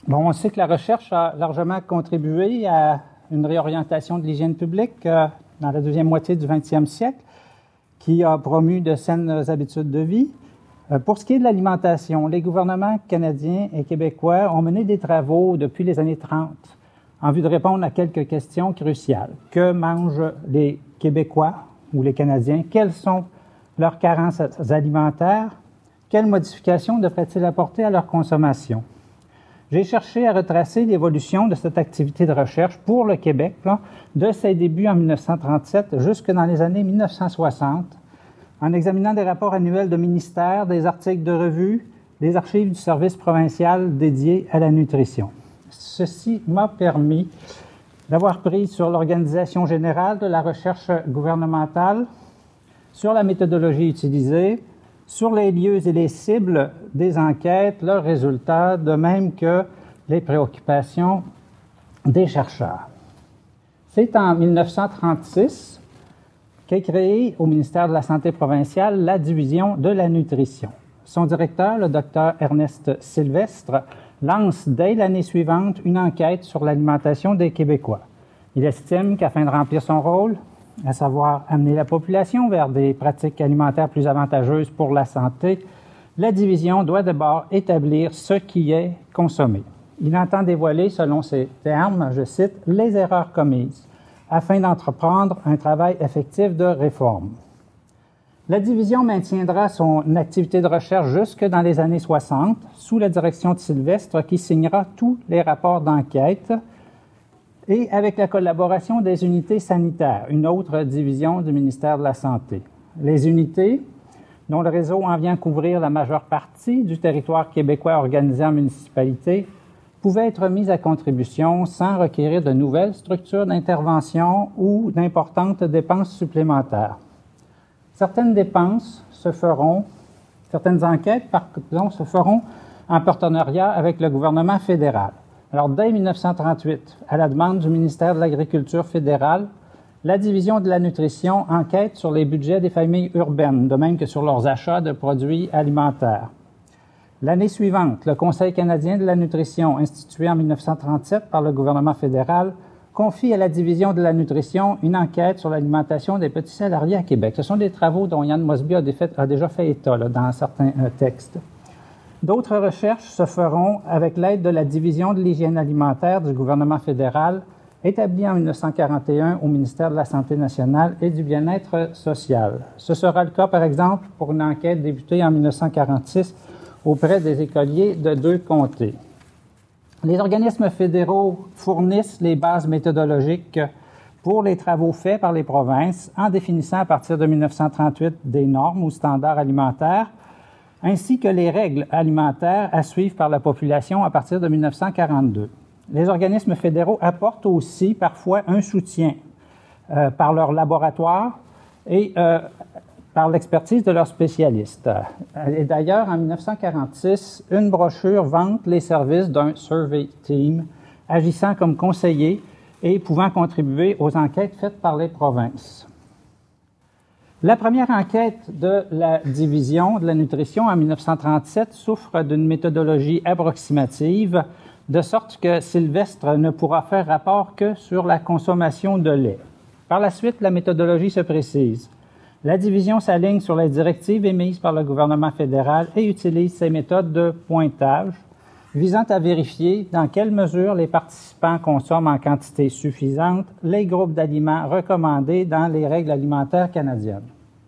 Bon, on sait que la recherche a largement contribué à une réorientation de l'hygiène publique dans la deuxième moitié du 20e siècle, qui a promu de saines habitudes de vie. Pour ce qui est de l'alimentation, les gouvernements canadiens et québécois ont mené des travaux depuis les années 30 en vue de répondre à quelques questions cruciales. Que mangent les Québécois ou les Canadiens? Quelles sont leurs carences alimentaires? Quelles modifications devraient-ils apporter à leur consommation? J'ai cherché à retracer l'évolution de cette activité de recherche pour le Québec, de ses débuts en 1937 jusque dans les années 1960, en examinant des rapports annuels de ministères, des articles de revues, des archives du service provincial dédié à la nutrition. Ceci m'a permis d'avoir prise sur l'organisation générale de la recherche gouvernementale, sur la méthodologie utilisée, sur les lieux et les cibles des enquêtes, leurs résultats, de même que les préoccupations des chercheurs. C'est en 1936 qu'est créée au ministère de la Santé provinciale la division de la nutrition. Son directeur, le Dr Ernest Sylvestre, lance dès l'année suivante une enquête sur l'alimentation des Québécois. Il estime qu'afin de remplir son rôle, à savoir amener la population vers des pratiques alimentaires plus avantageuses pour la santé, la division doit d'abord établir ce qui est consommé. Il entend dévoiler, selon ses termes, je cite, « les erreurs commises » afin d'entreprendre un travail effectif de réforme. La division maintiendra son activité de recherche jusque dans les années 60, sous la direction de Sylvestre, qui signera tous les rapports d'enquête, et avec la collaboration des unités sanitaires, une autre division du ministère de la Santé. Les unités, dont le réseau en vient couvrir la majeure partie du territoire québécois organisé en municipalités, pouvaient être mises à contribution sans requérir de nouvelles structures d'intervention ou d'importantes dépenses supplémentaires. Certaines enquêtes, se feront en partenariat avec le gouvernement fédéral. Alors, dès 1938, à la demande du ministère de l'Agriculture fédéral, la division de la nutrition enquête sur les budgets des familles urbaines, de même que sur leurs achats de produits alimentaires. L'année suivante, le Conseil canadien de la nutrition, institué en 1937 par le gouvernement fédéral, confie à la division de la nutrition une enquête sur l'alimentation des petits salariés à Québec. Ce sont des travaux dont Yann Mosby a déjà fait état dans certains textes. D'autres recherches se feront avec l'aide de la division de l'hygiène alimentaire du gouvernement fédéral, établie en 1941 au ministère de la Santé nationale et du bien-être social. Ce sera le cas, par exemple, pour une enquête débutée en 1946 auprès des écoliers de 2 comtés. Les organismes fédéraux fournissent les bases méthodologiques pour les travaux faits par les provinces en définissant à partir de 1938 des normes ou standards alimentaires, ainsi que les règles alimentaires à suivre par la population à partir de 1942. Les organismes fédéraux apportent aussi parfois un soutien par leur laboratoire et par l'expertise de leurs spécialistes. Et d'ailleurs, en 1946, une brochure vante les services d'un survey team agissant comme conseiller et pouvant contribuer aux enquêtes faites par les provinces. La première enquête de la division de la nutrition en 1937 souffre d'une méthodologie approximative, de sorte que Sylvestre ne pourra faire rapport que sur la consommation de lait. Par la suite, la méthodologie se précise. La division s'aligne sur les directives émises par le gouvernement fédéral et utilise ces méthodes de pointage visant à vérifier dans quelle mesure les participants consomment en quantité suffisante les groupes d'aliments recommandés dans les règles alimentaires canadiennes.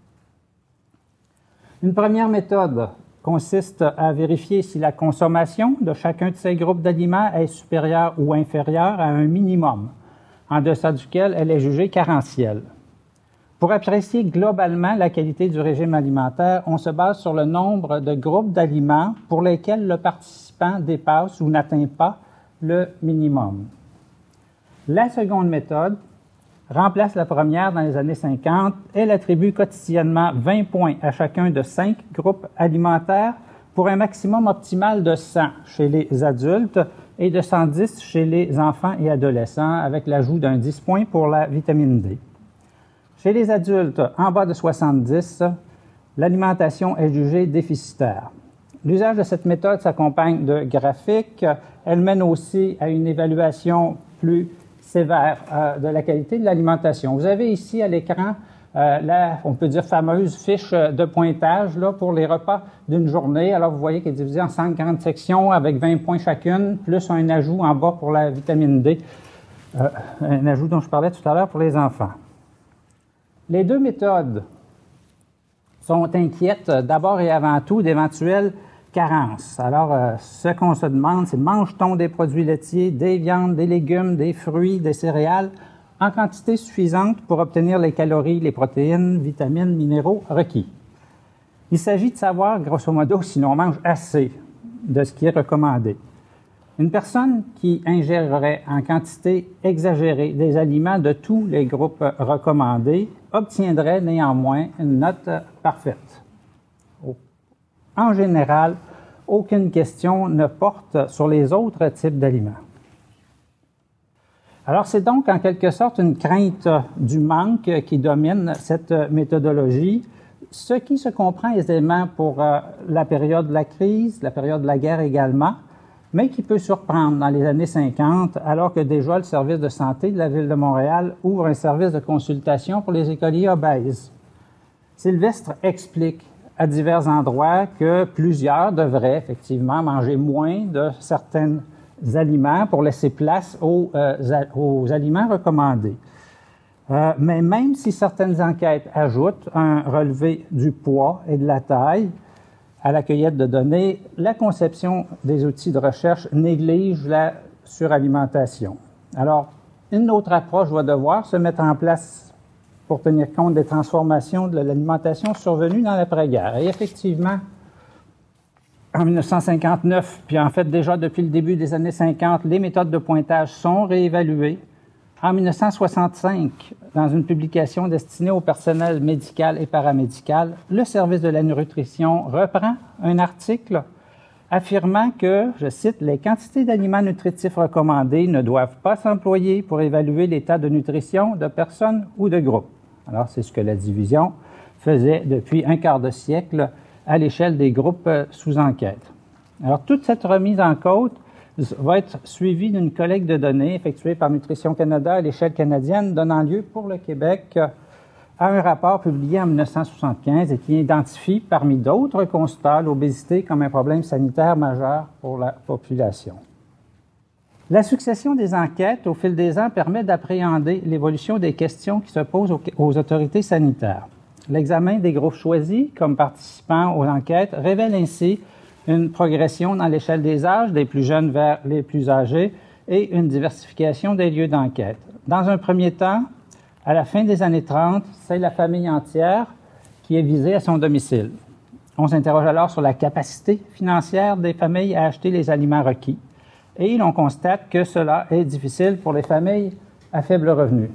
Une première méthode consiste à vérifier si la consommation de chacun de ces groupes d'aliments est supérieure ou inférieure à un minimum, en deçà duquel elle est jugée carentielle. Pour apprécier globalement la qualité du régime alimentaire, on se base sur le nombre de groupes d'aliments pour lesquels le participant dépasse ou n'atteint pas le minimum. La seconde méthode remplace la première dans les années 50. Elle attribue quotidiennement 20 points à chacun de 5 groupes alimentaires pour un maximum optimal de 100 chez les adultes et de 110 chez les enfants et adolescents, avec l'ajout d'un 10 points pour la vitamine D. Chez les adultes en bas de 70, l'alimentation est jugée déficitaire. L'usage de cette méthode s'accompagne de graphiques. Elle mène aussi à une évaluation plus sévère de la qualité de l'alimentation. Vous avez ici à l'écran la, on peut dire, fameuse fiche de pointage là, pour les repas d'une journée. Alors, vous voyez qu'elle est divisée en 5 grandes sections avec 20 points chacune, plus un ajout en bas pour la vitamine D, un ajout dont je parlais tout à l'heure pour les enfants. Les deux méthodes sont inquiètes d'abord et avant tout d'éventuelles carences. Alors, ce qu'on se demande, c'est mange-t-on des produits laitiers, des viandes, des légumes, des fruits, des céréales en quantité suffisante pour obtenir les calories, les protéines, vitamines, minéraux requis. Il s'agit de savoir, grosso modo, si l'on mange assez de ce qui est recommandé. Une personne qui ingérerait en quantité exagérée des aliments de tous les groupes recommandés obtiendrait néanmoins une note parfaite. En général, aucune question ne porte sur les autres types d'aliments. Alors, c'est donc en quelque sorte une crainte du manque qui domine cette méthodologie, ce qui se comprend aisément pour la période de la crise, la période de la guerre également, mais qui peut surprendre dans les années 50, alors que déjà le service de santé de la Ville de Montréal ouvre un service de consultation pour les écoliers obèses. Sylvestre explique à divers endroits que plusieurs devraient effectivement manger moins de certains aliments pour laisser place aux aliments recommandés. Mais même si certaines enquêtes ajoutent un relevé du poids et de la taille à la cueillette de données, la conception des outils de recherche néglige la suralimentation. Alors, une autre approche va devoir se mettre en place pour tenir compte des transformations de l'alimentation survenues dans l'après-guerre. Et effectivement, en 1959, puis en fait déjà depuis le début des années 50, les méthodes de pointage sont réévaluées. En 1965, dans une publication destinée au personnel médical et paramédical, le service de la nutrition reprend un article affirmant que, je cite, « les quantités d'aliments nutritifs recommandés ne doivent pas s'employer pour évaluer l'état de nutrition de personnes ou de groupes ». Alors, c'est ce que la division faisait depuis un quart de siècle à l'échelle des groupes sous enquête. Alors, toute cette remise en cause va être suivie d'une collecte de données effectuée par Nutrition Canada à l'échelle canadienne, donnant lieu pour le Québec à un rapport publié en 1975 et qui identifie, parmi d'autres constats, l'obésité comme un problème sanitaire majeur pour la population. La succession des enquêtes au fil des ans permet d'appréhender l'évolution des questions qui se posent aux autorités sanitaires. L'examen des groupes choisis comme participants aux enquêtes révèle ainsi une progression dans l'échelle des âges, des plus jeunes vers les plus âgés, et une diversification des lieux d'enquête. Dans un premier temps, à la fin des années 30, c'est la famille entière qui est visée à son domicile. On s'interroge alors sur la capacité financière des familles à acheter les aliments requis, et l'on constate que cela est difficile pour les familles à faible revenu.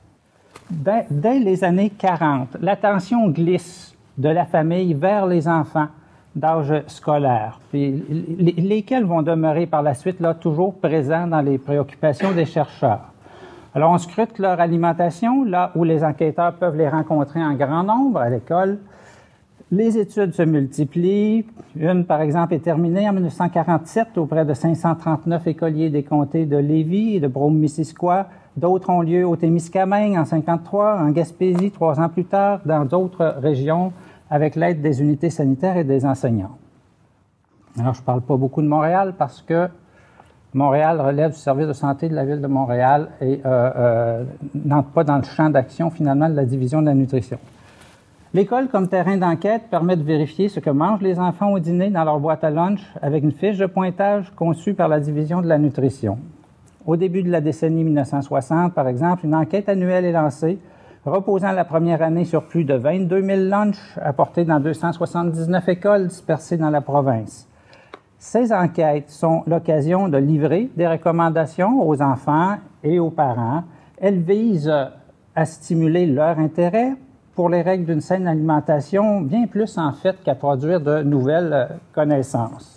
Dès les années 40, l'attention glisse de la famille vers les enfants d'âge scolaire, puis lesquels vont demeurer par la suite là, toujours présents dans les préoccupations des chercheurs. Alors, on scrute leur alimentation, là où les enquêteurs peuvent les rencontrer en grand nombre, à l'école. Les études se multiplient. Une, par exemple, est terminée en 1947 auprès de 539 écoliers des comtés de Lévis et de Brome-Missisquoi. D'autres ont lieu au Témiscamingue en 1953, en Gaspésie 3 ans plus tard, dans d'autres régions, avec l'aide des unités sanitaires et des enseignants. Alors, je ne parle pas beaucoup de Montréal parce que Montréal relève du service de santé de la Ville de Montréal et n'entre pas dans le champ d'action, finalement, de la division de la nutrition. L'école, comme terrain d'enquête, permet de vérifier ce que mangent les enfants au dîner dans leur boîte à lunch avec une fiche de pointage conçue par la division de la nutrition. Au début de la décennie 1960, par exemple, une enquête annuelle est lancée, reposant la première année sur plus de 22 000 lunchs apportés dans 279 écoles dispersées dans la province. Ces enquêtes sont l'occasion de livrer des recommandations aux enfants et aux parents. Elles visent à stimuler leur intérêt pour les règles d'une saine alimentation, bien plus en fait qu'à produire de nouvelles connaissances.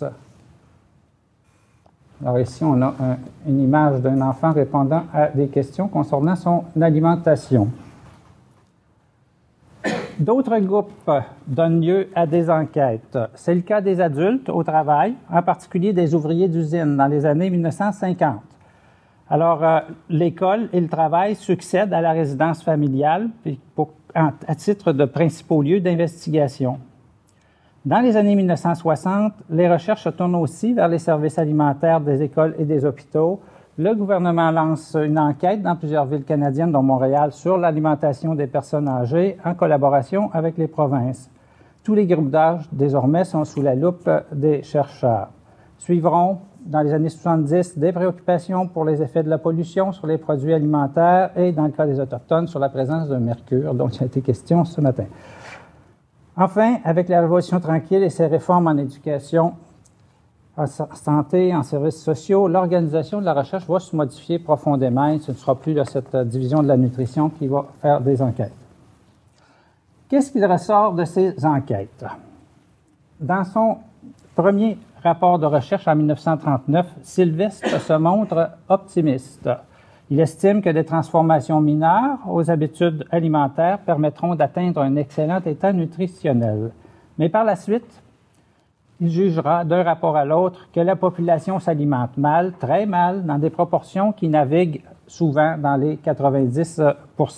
Alors ici, on a une image d'un enfant répondant à des questions concernant son alimentation. D'autres groupes donnent lieu à des enquêtes. C'est le cas des adultes au travail, en particulier des ouvriers d'usine dans les années 1950. Alors, l'école et le travail succèdent à la résidence familiale à titre de principaux lieux d'investigation. Dans les années 1960, les recherches se tournent aussi vers les services alimentaires des écoles et des hôpitaux. Le gouvernement lance une enquête dans plusieurs villes canadiennes, dont Montréal, sur l'alimentation des personnes âgées en collaboration avec les provinces. Tous les groupes d'âge, désormais, sont sous la loupe des chercheurs. Suivront, dans les années 70, des préoccupations pour les effets de la pollution sur les produits alimentaires et, dans le cas des Autochtones, sur la présence de mercure, dont il a été question ce matin. Enfin, avec la Révolution tranquille et ses réformes en éducation, en santé, en services sociaux, l'organisation de la recherche va se modifier profondément et ce ne sera plus cette division de la nutrition qui va faire des enquêtes. Qu'est-ce qu'il ressort de ces enquêtes? Dans son premier rapport de recherche en 1939, Sylvestre se montre optimiste. Il estime que des transformations mineures aux habitudes alimentaires permettront d'atteindre un excellent état nutritionnel. Mais par la suite, il jugera d'un rapport à l'autre que la population s'alimente mal, très mal, dans des proportions qui naviguent souvent dans les 90%.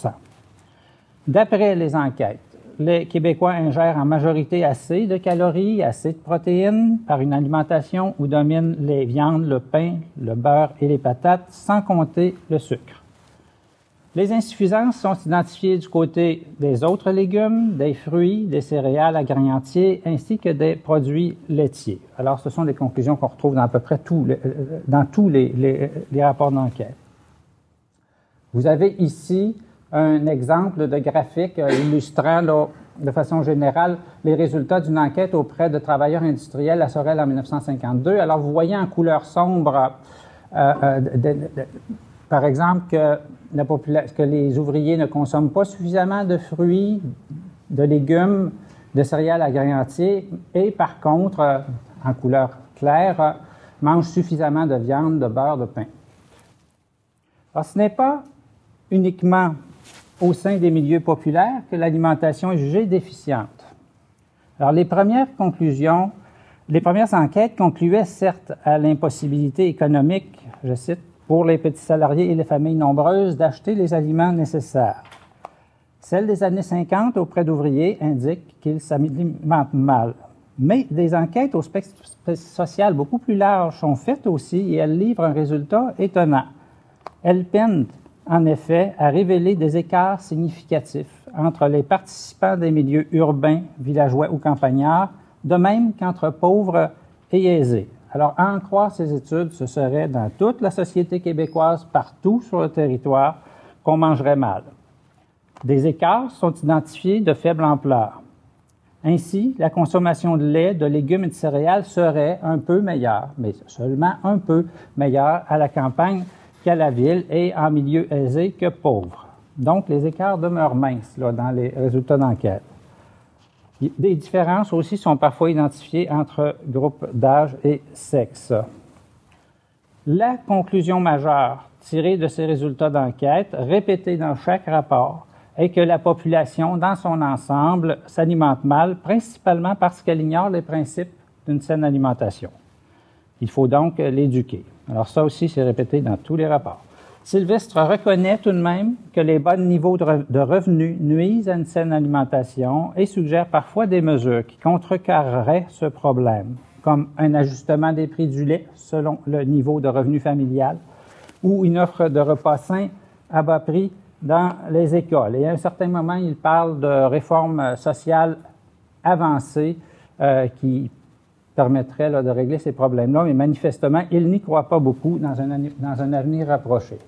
D'après les enquêtes, les Québécois ingèrent en majorité assez de calories, assez de protéines par une alimentation où dominent les viandes, le pain, le beurre et les patates, sans compter le sucre. Les insuffisances sont identifiées du côté des autres légumes, des fruits, des céréales à grains entiers, ainsi que des produits laitiers. Alors, ce sont des conclusions qu'on retrouve dans à peu près dans tous les rapports d'enquête. Vous avez ici un exemple de graphique illustrant de façon générale les résultats d'une enquête auprès de travailleurs industriels à Sorel en 1952. Alors, vous voyez en couleur sombre, par exemple, que les ouvriers ne consomment pas suffisamment de fruits, de légumes, de céréales à grains entiers et, par contre, en couleur claire, mangent suffisamment de viande, de beurre, de pain. Alors, ce n'est pas uniquement au sein des milieux populaires que l'alimentation est jugée déficiente. Alors, les premières enquêtes concluaient certes à l'impossibilité économique, je cite, pour les petits salariés et les familles nombreuses d'acheter les aliments nécessaires. Celles des années 50 auprès d'ouvriers indiquent qu'ils s'alimentent mal. Mais des enquêtes au spectre social beaucoup plus large sont faites aussi et elles livrent un résultat étonnant. Elles peinent en effet à révéler des écarts significatifs entre les participants des milieux urbains, villageois ou campagnards, de même qu'entre pauvres et aisés. Alors, à en croire ces études, ce serait dans toute la société québécoise, partout sur le territoire, qu'on mangerait mal. Des écarts sont identifiés de faible ampleur. Ainsi, la consommation de lait, de légumes et de céréales serait un peu meilleure, mais seulement un peu meilleure à la campagne qu'à la ville et en milieu aisé que pauvre. Donc, les écarts demeurent minces dans les résultats d'enquête. Des différences aussi sont parfois identifiées entre groupes d'âge et sexe. La conclusion majeure tirée de ces résultats d'enquête, répétée dans chaque rapport, est que la population, dans son ensemble, s'alimente mal, principalement parce qu'elle ignore les principes d'une saine alimentation. Il faut donc l'éduquer. Alors ça aussi, c'est répété dans tous les rapports. Sylvestre reconnaît tout de même que les bas niveaux de revenus nuisent à une saine alimentation et suggère parfois des mesures qui contrecarreraient ce problème, comme un ajustement des prix du lait selon le niveau de revenu familial ou une offre de repas sains à bas prix dans les écoles. Et à un certain moment, il parle de réformes sociales avancées qui permettraient de régler ces problèmes-là, mais manifestement, il n'y croit pas beaucoup dans un avenir rapproché.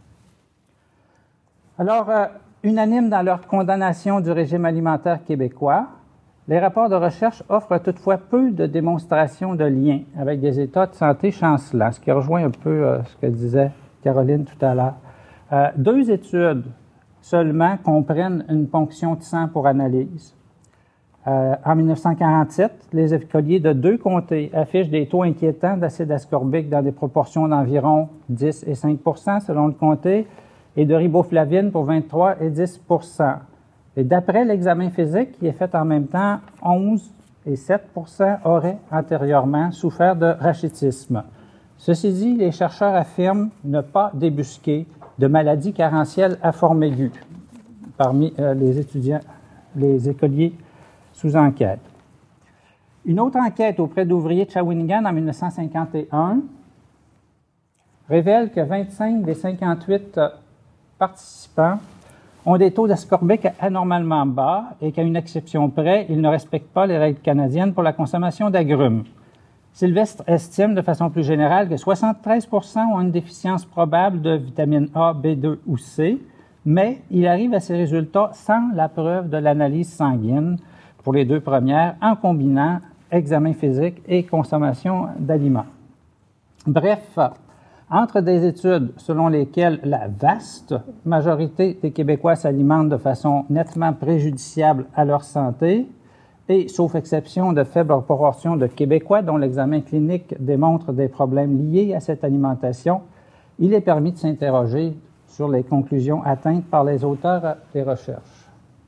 Alors, unanimes dans leur condamnation du régime alimentaire québécois, les rapports de recherche offrent toutefois peu de démonstrations de liens avec des états de santé chancelants, ce qui rejoint un peu ce que disait Caroline tout à l'heure. 2 études seulement comprennent une ponction de sang pour analyse. En 1947, les écoliers de 2 comtés affichent des taux inquiétants d'acide ascorbique dans des proportions d'environ 10 et 5 selon le comté, et de riboflavine pour 23 et 10 Et d'après l'examen physique qui est fait en même temps, 11 et 7 % auraient antérieurement souffert de rachitisme. Ceci dit, les chercheurs affirment ne pas débusquer de maladies carentielles à forme aiguë parmi les écoliers sous enquête. Une autre enquête auprès d'ouvriers de Shawinigan en 1951 révèle que 25 des 58 participants ont des taux d'ascorbique anormalement bas et qu'à une exception près, ils ne respectent pas les règles canadiennes pour la consommation d'agrumes. Sylvestre estime de façon plus générale que 73 % ont une déficience probable de vitamine A, B2 ou C, mais il arrive à ces résultats sans la preuve de l'analyse sanguine pour les deux premières, en combinant examen physique et consommation d'aliments. Bref, entre des études selon lesquelles la vaste majorité des Québécois s'alimentent de façon nettement préjudiciable à leur santé, et, sauf exception de faible proportion de Québécois dont l'examen clinique démontre des problèmes liés à cette alimentation, il est permis de s'interroger sur les conclusions atteintes par les auteurs des recherches.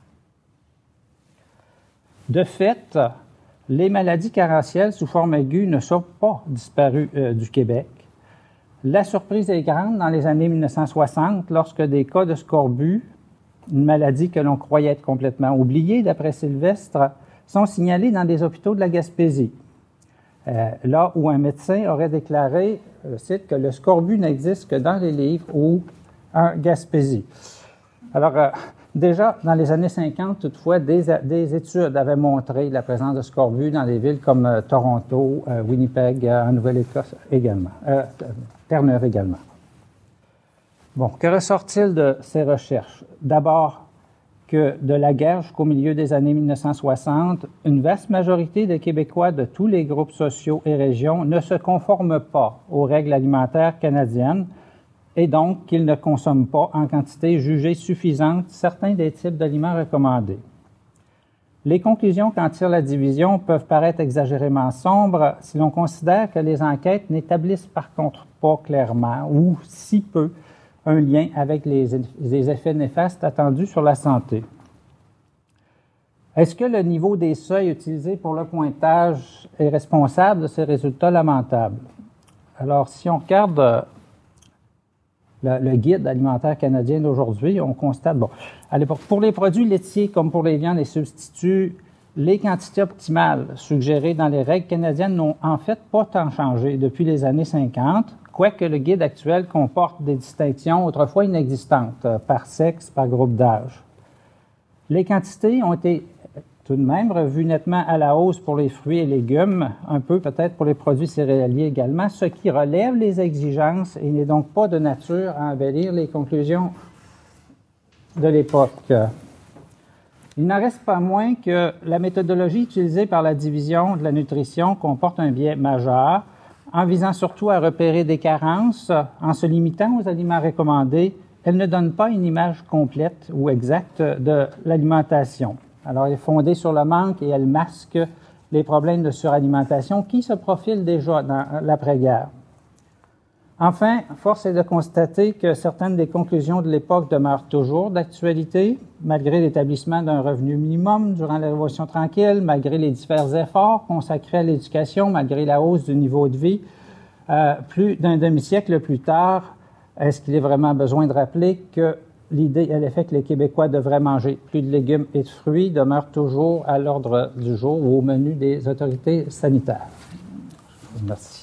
De fait, les maladies carentielles sous forme aiguë ne sont pas disparues du Québec. La surprise est grande dans les années 1960 lorsque des cas de scorbut, une maladie que l'on croyait être complètement oubliée d'après Sylvestre, sont signalés dans des hôpitaux de la Gaspésie. Là où un médecin aurait déclaré, je cite, que le scorbut n'existe que dans les livres ou en Gaspésie. Alors, déjà, dans les années 50, toutefois, des études avaient montré la présence de scorbut dans des villes comme Toronto, Winnipeg, en Nouvelle-Écosse également, Terre-Neuve également. Bon, que ressort-il de ces recherches? D'abord, que de la guerre jusqu'au milieu des années 1960, une vaste majorité de Québécois de tous les groupes sociaux et régions ne se conforment pas aux règles alimentaires canadiennes et donc qu'ils ne consomment pas en quantité jugée suffisante certains des types d'aliments recommandés. Les conclusions qu'en tire la division peuvent paraître exagérément sombres si l'on considère que les enquêtes n'établissent par contre pas clairement ou si peu un lien avec les effets néfastes attendus sur la santé. Est-ce que le niveau des seuils utilisés pour le pointage est responsable de ces résultats lamentables? Alors, si on regarde le guide alimentaire canadien d'aujourd'hui, on constate, à l'époque, pour les produits laitiers comme pour les viandes et substituts, les quantités optimales suggérées dans les règles canadiennes n'ont en fait pas tant changé depuis les années 50, quoique le guide actuel comporte des distinctions autrefois inexistantes par sexe, par groupe d'âge. Les quantités ont été tout de même revues nettement à la hausse pour les fruits et légumes, un peu peut-être pour les produits céréaliers également, ce qui relève les exigences et n'est donc pas de nature à embellir les conclusions de l'époque. Il n'en reste pas moins que la méthodologie utilisée par la division de la nutrition comporte un biais majeur, en visant surtout à repérer des carences, en se limitant aux aliments recommandés, elle ne donne pas une image complète ou exacte de l'alimentation. Alors, elle est fondée sur le manque et elle masque les problèmes de suralimentation qui se profilent déjà dans l'après-guerre. Enfin, force est de constater que certaines des conclusions de l'époque demeurent toujours d'actualité, malgré l'établissement d'un revenu minimum durant la Révolution tranquille, malgré les divers efforts consacrés à l'éducation, malgré la hausse du niveau de vie. Plus d'un demi-siècle plus tard, est-ce qu'il est vraiment besoin de rappeler que l'idée à l'effet que les Québécois devraient manger plus de légumes et de fruits demeure toujours à l'ordre du jour ou au menu des autorités sanitaires? Merci.